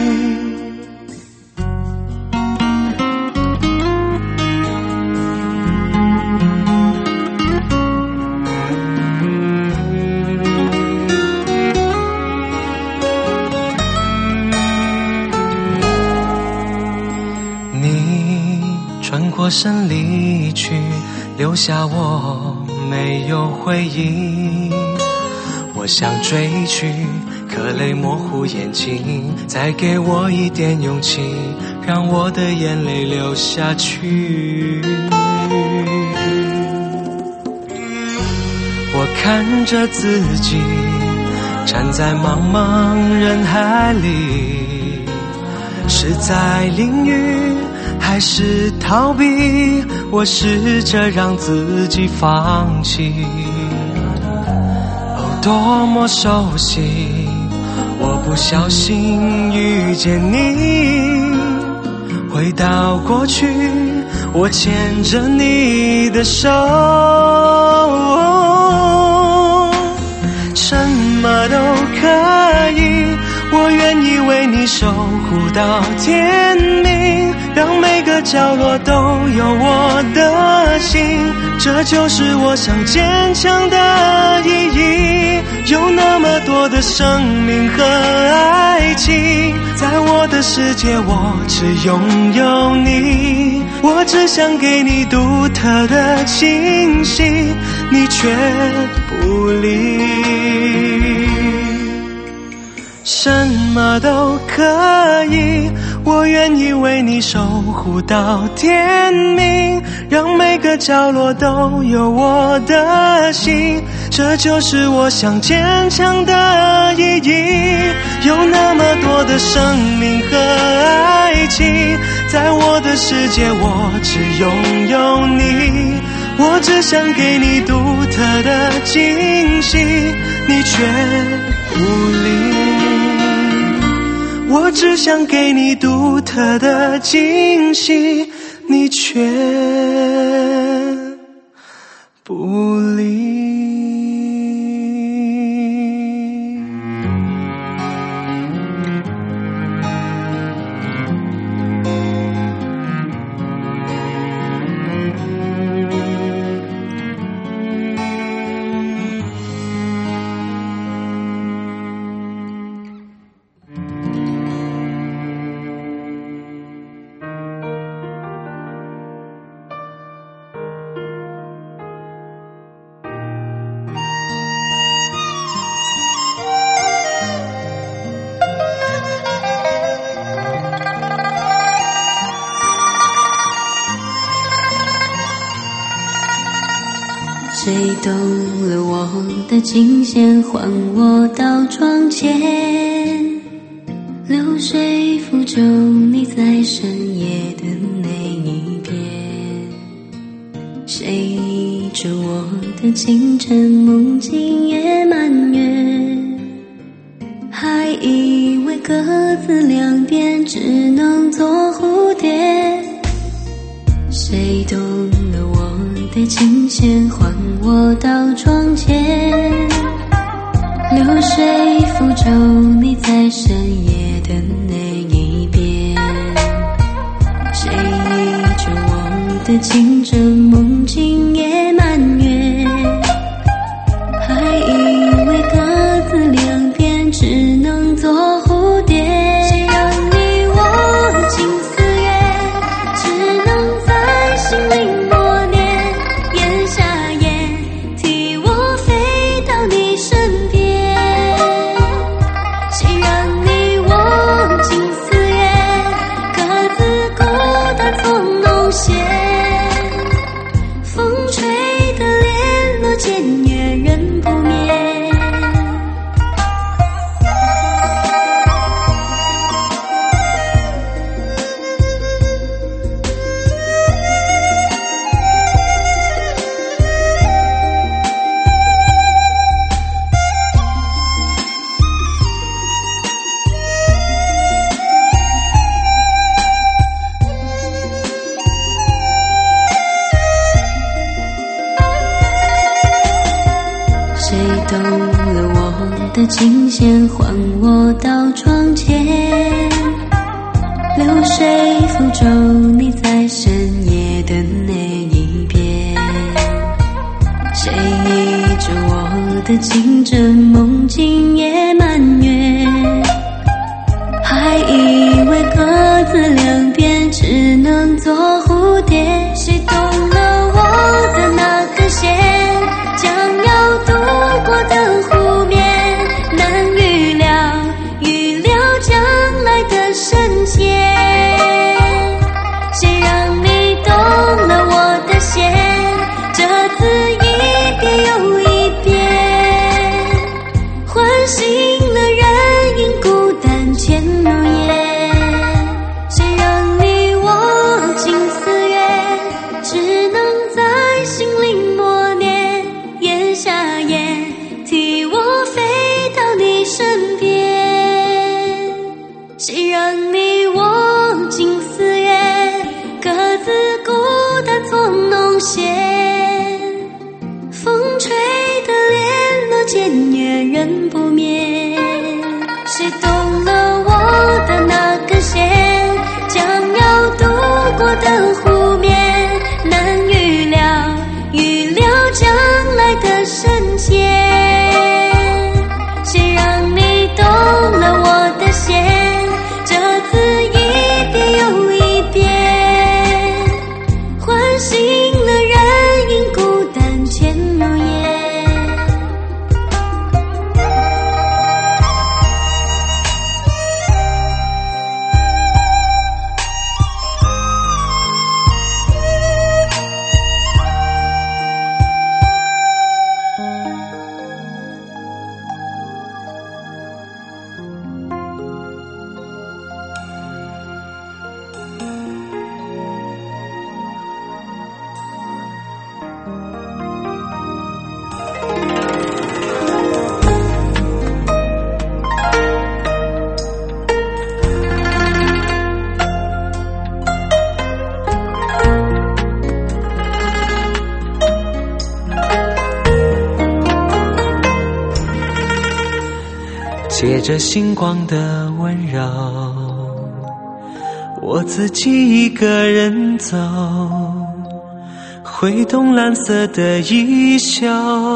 转过身离去，留下我没有回应。我想追去，可泪模糊眼睛，再给我一点勇气，让我的眼泪流下去。我看着自己站在茫茫人海里，是在淋雨还是逃避？我试着让自己放弃。哦，多么熟悉， 我不小心遇见你，回到过去，我牵着你的手，什么都可以，我愿意为你守护到天明，让每个角落都有我的心，这就是我想坚强的意义。有那么多的生命和爱情，在我的世界我只拥有你，我只想给你独特的惊喜，你却不理。什么都可以，我愿意为你守护到天明，让每个角落都有我的心，这就是我想坚强的意义。有那么多的生命和爱情，在我的世界我只拥有你，我只想给你独特的惊喜，你却不理。我只想给你独特的惊喜，你却不理。 谁动了我的琴弦，唤我到窗前，流水抚皱你在深夜的那一边。谁依着我的清晨，梦境也满月，还以为各自两边只能做蝴蝶。谁动了我的琴弦，唤我到窗前，流水抚皱你在深夜的那一边。谁依着我的清晨，梦境也满月，还以为各自两边只能做蝴蝶。谁让你握紧四月，只能在心里默念，咽下咽，替我飞到你身边。谁让你握紧四月，各自孤单从梦现，风吹的联络渐远人不眠。谁动了我的琴弦，唤我到窗前，流水抚皱你在深夜的那一边。谁依着我的清晨，梦境也满月，还以为各自两边只能做蝴蝶。谁动了我的那根弦，将要渡过的湖面，难预料，预料将来的深陷。谁让你动了我的弦，这次一遍又一遍，唤借着星光的温柔，我自己一个人走，挥动蓝色的衣袖，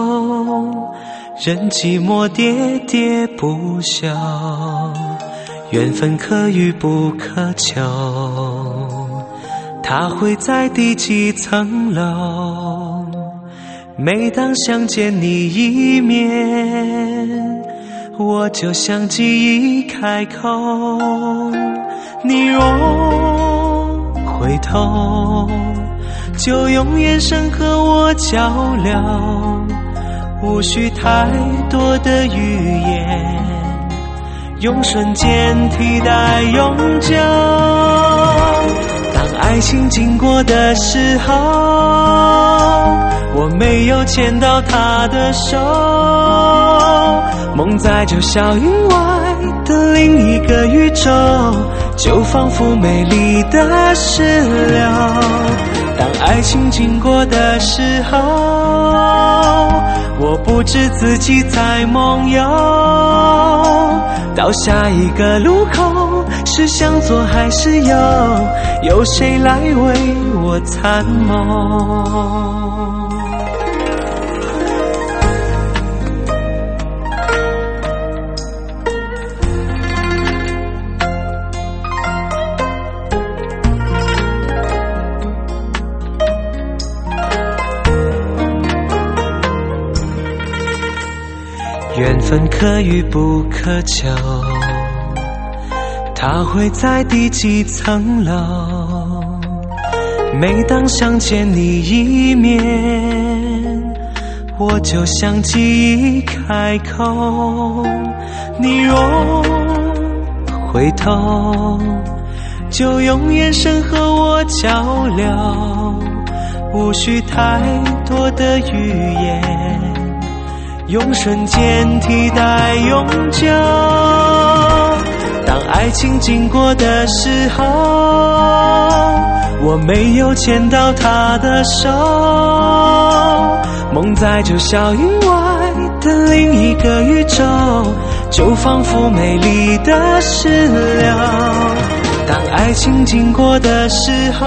任寂寞喋喋不休，缘分可遇不可求，它会在第几层楼，每当想见你一面，我就像记忆开口，你若回头，就用眼神和我交流，无需太多的语言，用瞬间替代永久。当爱情经过的时候，我没有牵到他的手，梦在九霄云外的另一个宇宙，就仿佛美丽的石榴。当爱情经过的时候，我不知自己在梦游，到下一个路口，是向左还是右，有谁来为我参谋？缘分可遇不可求，它会在第几层楼，每当想见你一面，我就像记忆开口，你若回头，就用眼神和我交流，无需太多的语言，用瞬间替代永久。当爱情经过的时候，我没有牵到他的手，梦在九霄云外的另一个宇宙，就仿佛美丽的石榴。当爱情经过的时候，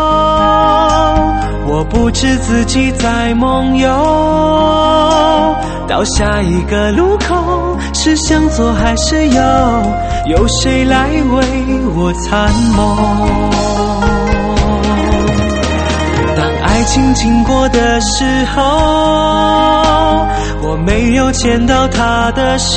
我不知自己在梦游，到下一个路口，是向左还是右，有谁来为我参谋？当爱情经过的时候，我没有牵到他的手，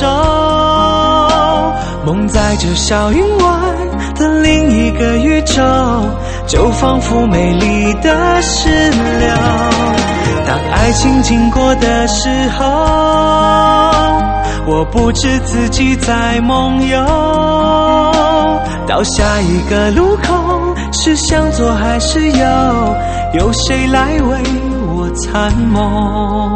梦在九霄云外的另一个宇宙，就仿佛美丽的石榴。当爱情经过的时候，我不知自己在梦游，到下一个路口，是向左还是右，有谁来为我参谋？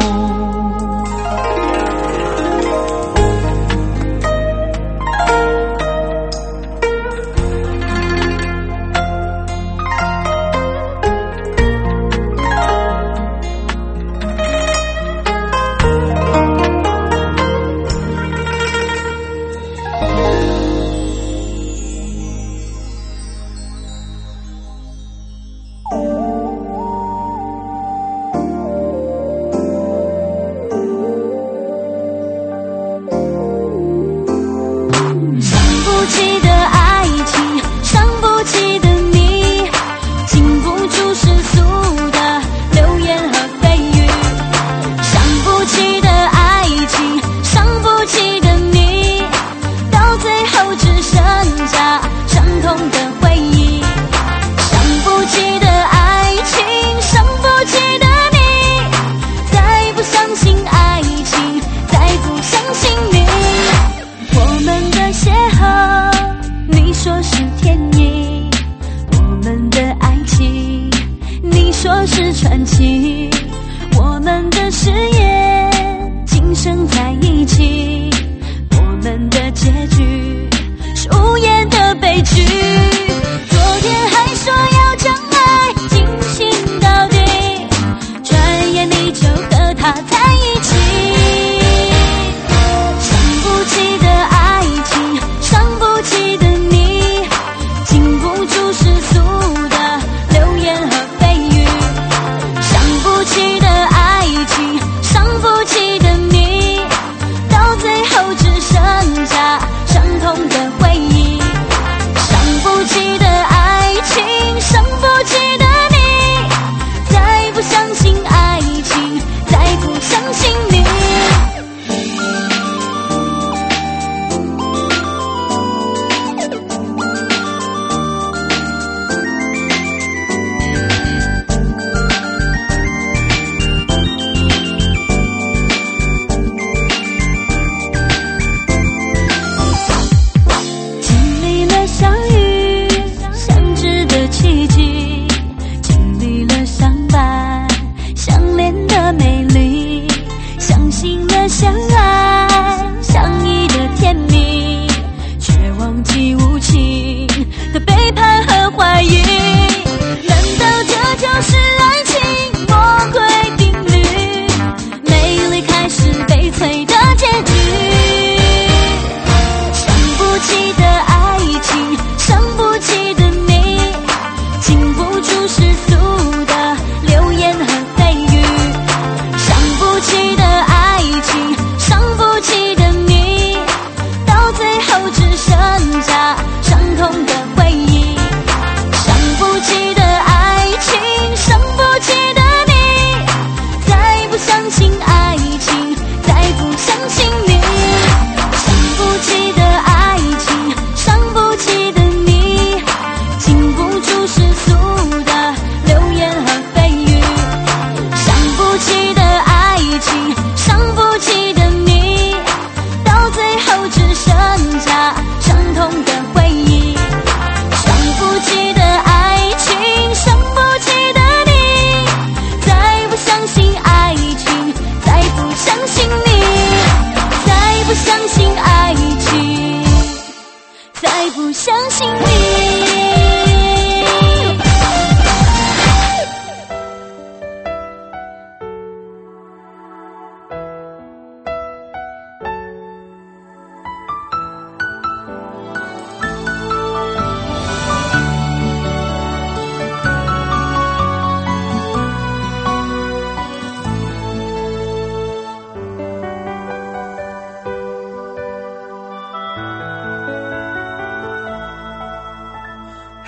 他在一起，伤不起的爱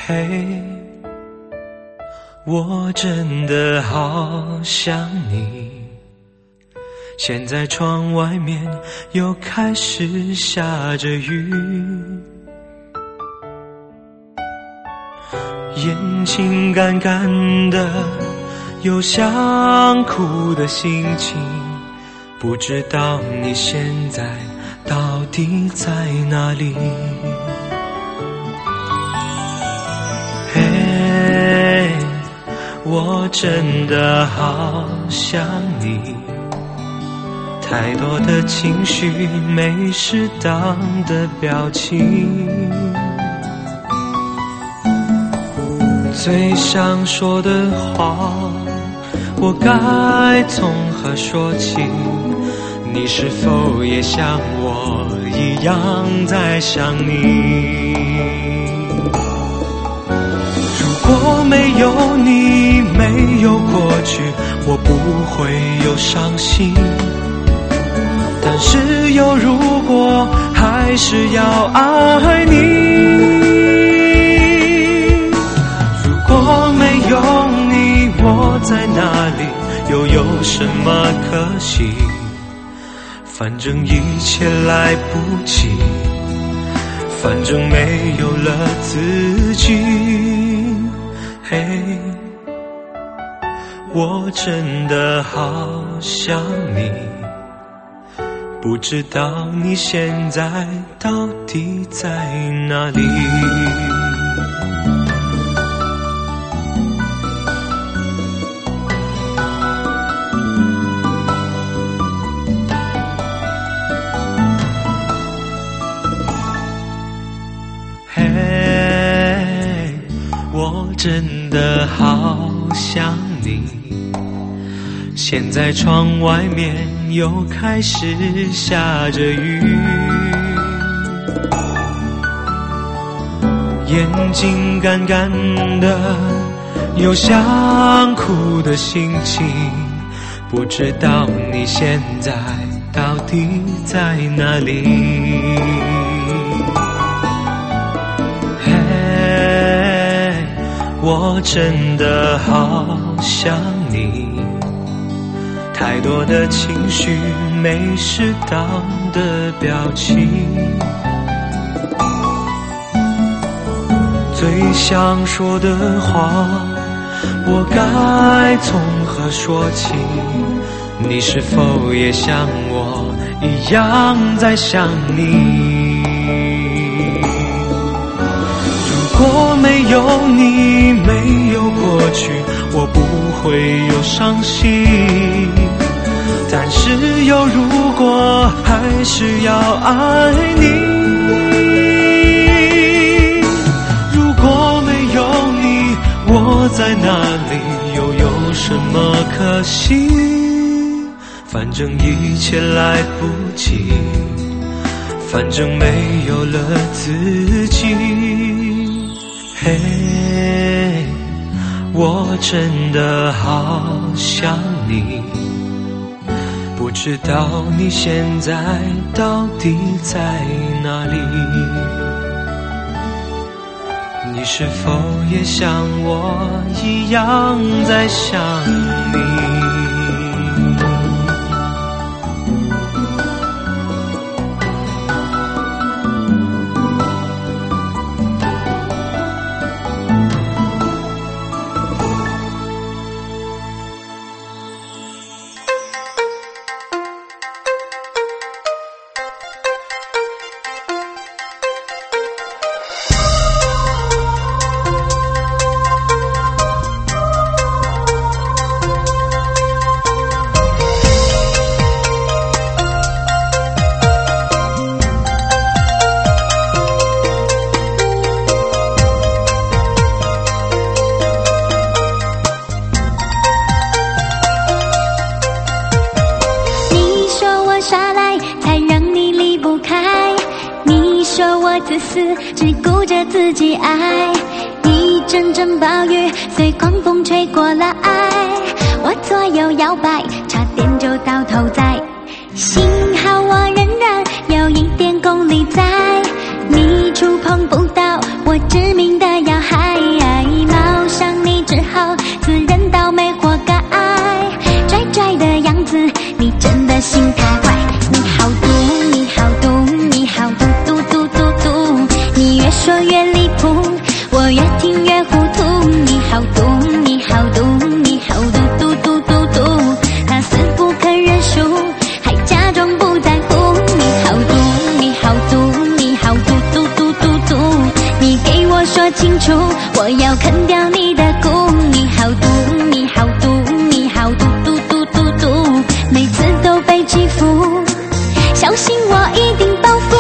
嘿，我真的好想你。现在窗外面又开始下着雨，眼睛干干的，有想哭的心情，不知道你现在到底在哪里。嘿，我真的好想你，太多的情绪没适当的表情，最想说的话我该从何说起？你是否也像我一样在想你？如果没有你，没有过去，我不会有伤心。但是有如果，还是要爱你。如果没有你，我在哪里，又有什么可惜？反正一切来不及，反正没有了自己。嘿，我真的好想你，不知道你现在到底在哪里。嘿，我真的好想你，现在窗外面又开始下着雨，眼睛干干的，有想哭的心情，不知道你现在到底在哪里。嘿，我真的好想你，太多的情绪没适当的表情，最想说的话我该从何说起？你是否也像我一样在想你？如果没有你，没有过去，我不会有伤心。但是有如果，还是要爱你。如果没有你，我在哪里，又有什么可惜？反正一切来不及，反正没有了自己。嘿，我真的好想你，不知道你现在到底在哪里？你是否也像我一样在想你？ 自私，只顾着自己爱。一阵阵暴雨随狂风吹过了爱，我左右摇摆，差点就到头栽。幸好我仍然有一点功力在，你触碰不到我致命的要害。 清楚，我要啃掉你的骨，你好毒，你好毒，你好毒毒毒毒毒，每次都被欺负，小心我一定报复。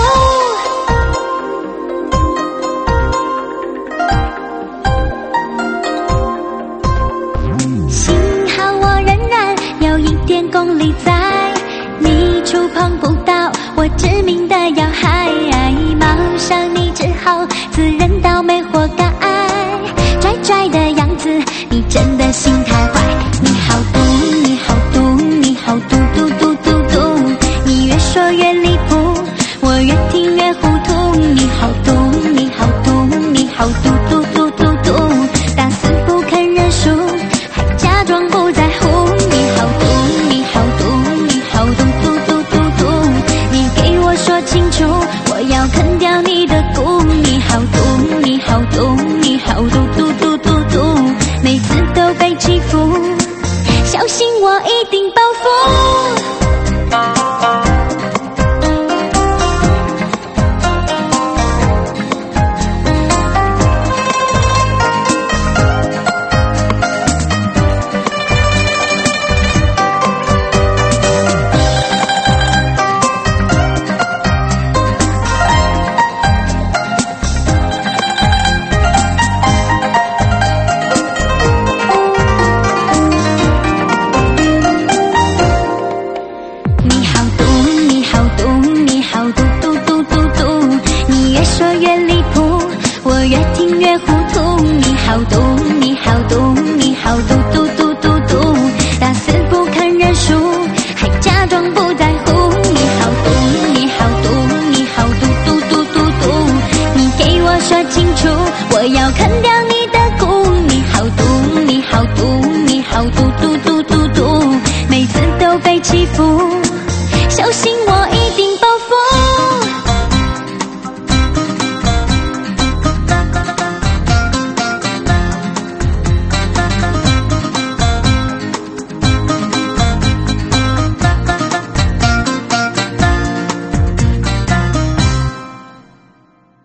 幸好我仍然有一点功力在，你触碰不到我致命的要害，貌上你只好自认倒霉活该，拽拽的样子你真的心太坏，你好毒，你好毒，你好毒毒毒毒毒，你越说越离谱，我越听越糊涂，你好毒，你好毒，你好毒毒毒毒毒，打死不肯认输，还假装不在乎，你好毒，你好毒，你好毒毒毒毒毒，你给我说清楚，我要啃掉你的骨，你好毒，你好毒，你好毒毒毒毒毒，每次都被欺负，小心我一定报复。